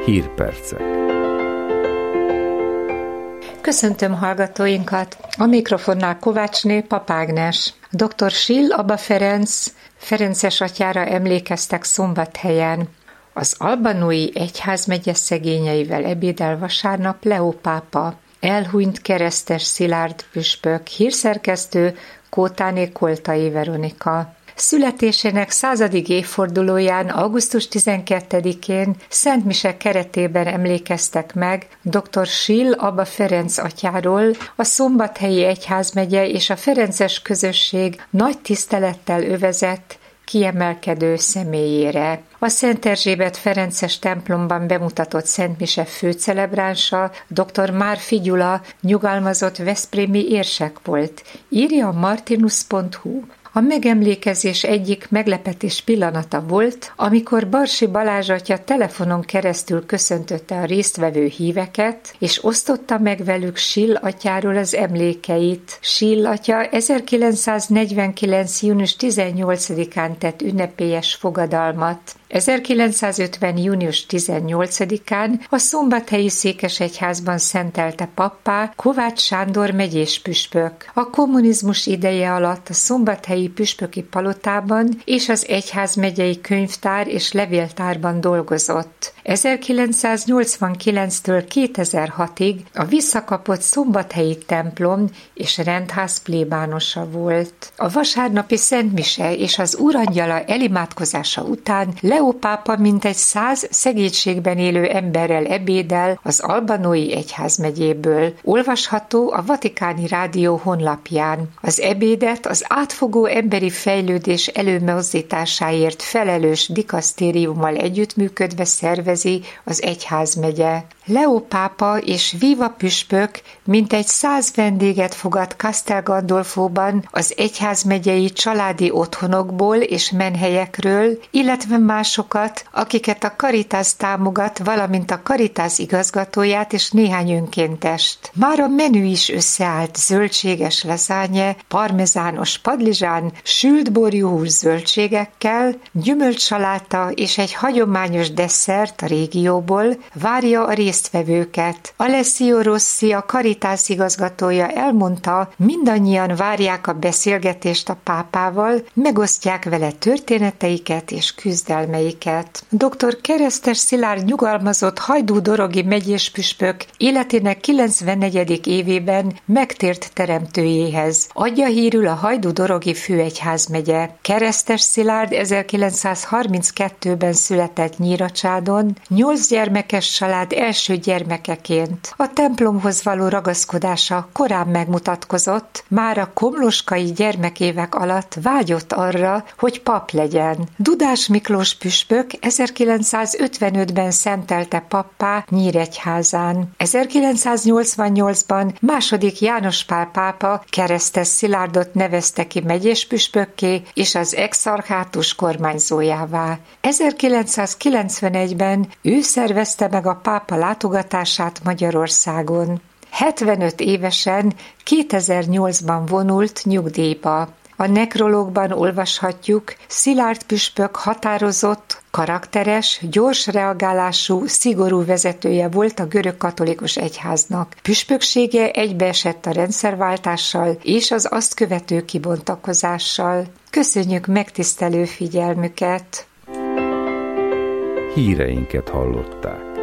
Hírpercek. Köszöntöm hallgatóinkat! A mikrofonnál Kovácsné Pap Ágnes. Dr. Sill Aba Ferenc ferences atyára emlékeztek Szombathelyen. Az Albanói egyházmegye szegényeivel ebédel vasárnap Leó pápa. Elhunyt Keresztes Szilárd püspök, hírszerkesztő Kótáné Koltai Veronika. Születésének 100. évfordulóján, augusztus 12-én Szent Mise keretében emlékeztek meg dr. Sill Aba Ferenc atyáról, a Szombathelyi egyházmegye és a ferences közösség nagy tisztelettel övezett, kiemelkedő személyére. A Szent Erzsébet ferences templomban bemutatott Szent Mise főcelebránsa dr. Márfi Gyula nyugalmazott veszprémi érsek volt, írja a martinus.hu. A megemlékezés egyik meglepetés pillanata volt, amikor Barsi Balázs atya telefonon keresztül köszöntötte a résztvevő híveket, és osztotta meg velük Sill atyáról az emlékeit. Sill atya 1949. június 18-án tett ünnepélyes fogadalmat. 1950. június 18-án a Szombathelyi székesegyházban szentelte pappá Kovács Sándor megyés püspök. A kommunizmus ideje alatt a szombathelyi püspöki palotában és az egyházmegyei könyvtár és levéltárban dolgozott. 1989-től 2006-ig a visszakapott szombathelyi templom és rendház plébánosa volt. A vasárnapi Szent Mise és az Úrangyala elimádkozása után Leó pápa mintegy 100 szegénységben élő emberrel ebédel az Albanói egyházmegyéből. Olvasható a Vatikáni Rádió honlapján. Az ebédet az átfogó emberi fejlődés előmozdításáért felelős dikasztériummal együttműködve szervezi az egyházmegye. Leó pápa és Viva püspök mintegy 100 vendéget fogad Castel Gandolfóban az egyházmegyei családi otthonokból és menhelyekről, illetve másokat, akiket a Caritas támogat, valamint a Caritas igazgatóját és néhány önkéntest. Már a menü is összeállt: zöldséges lazánye, parmezános padlizsán, sült borjú zöldségekkel, gyümölcsaláta és egy hagyományos desszert a régióból várja a résztvevőket. Alessio Rossi, a Caritas igazgatója elmondta, mindannyian várják a beszélgetést a pápával, megosztják vele történeteiket és küzdelmeiket. Dr. Keresztes Szilárd nyugalmazott hajdú-dorogi megyés püspök életének 94. évében megtért teremtőjéhez. Adja hírül a hajdú-dorogi főegyházmegye. Keresztes Szilárd 1932-ben született Nyíracsádon, 8 gyermekes család első gyermekeként. A templomhoz való ragaszkodása korán megmutatkozott, már a komlóskai gyermekévek alatt vágyott arra, hogy pap legyen. Dudás Miklós püspök 1955-ben szentelte pappá Nyíregyházán. 1988-ban II. János Pál pápa Keresztes Szilárdot nevezte ki megyés püspökké és az exarchátus kormányzójává. 1991-ben ő szervezte meg a pápa látogatását Magyarországon. 75 évesen 2008-ban vonult nyugdíjba. A nekrológban olvashatjuk, Szilárd püspök határozott, karakteres, gyors reagálású, szigorú vezetője volt a görögkatolikus egyháznak. Püspöksége egybeesett a rendszerváltással és az azt követő kibontakozással. Köszönjük megtisztelő figyelmüket! Híreinket hallották.